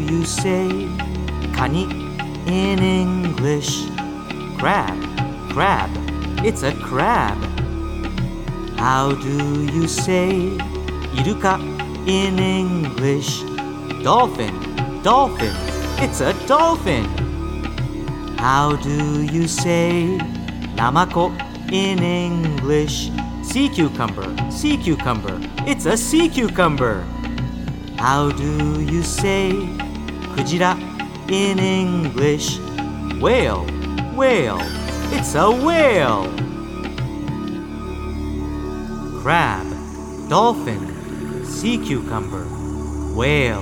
you say カニ in English? Crab, crab, it's a crab. How do you say イルカ in English? Dolphin, dolphin, it's a dolphin. How do you say ナマコ in English? Sea cucumber, sea cucumber, it's a sea cucumber. How do you say クジラ in English? Whale, whale, it's a whale. Crab, dolphin, sea cucumber, whale.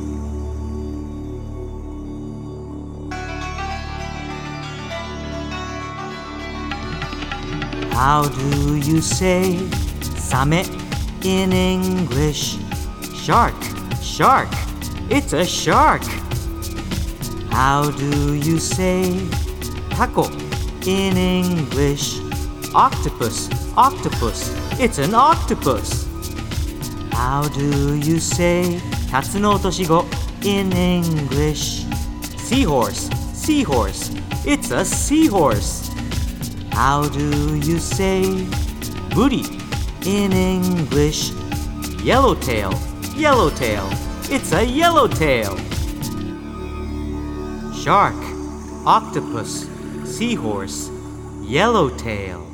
How do you say サメ in English? Shark, shark, it's a shark. How do you say タコ in English? Octopus, octopus, it's an octopus. How do you say タツノオトシゴ in English? Seahorse, seahorse, it's a seahorse. How do you say ブリ in English? Yellowtail, yellowtail, it's a yellowtail. Shark, octopus, seahorse, yellowtail.